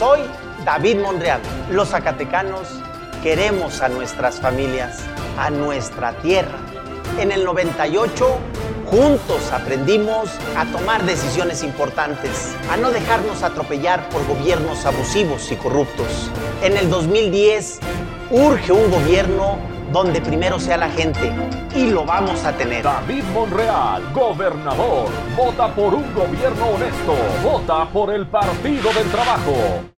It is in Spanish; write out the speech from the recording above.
Soy David Monreal. Los zacatecanos queremos a nuestras familias, a nuestra tierra. En el 98, juntos aprendimos a tomar decisiones importantes, a no dejarnos atropellar por gobiernos abusivos y corruptos. En el 2010, urge un gobierno donde primero sea la gente, y lo vamos a tener. David Monreal, gobernador. Vota por un gobierno honesto. Vota por el Partido del Trabajo.